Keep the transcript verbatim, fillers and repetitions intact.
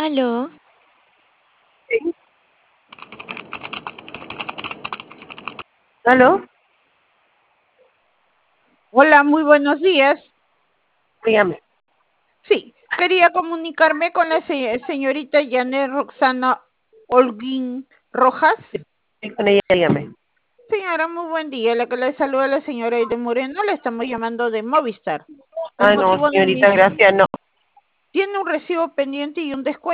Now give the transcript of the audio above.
Aló. Sí. ¿Aló? Hola, muy buenos días. Dígame. Sí, quería comunicarme con la se señorita Janet Roxana Holguín Rojas. Sí, con ella, dígame. Señora, muy buen día. La que le saluda la señora Aide Moreno, la estamos llamando de Movistar. El Ah, no, motivo de señorita, mis... gracias, no. Tiene un recibo pendiente y un descuento.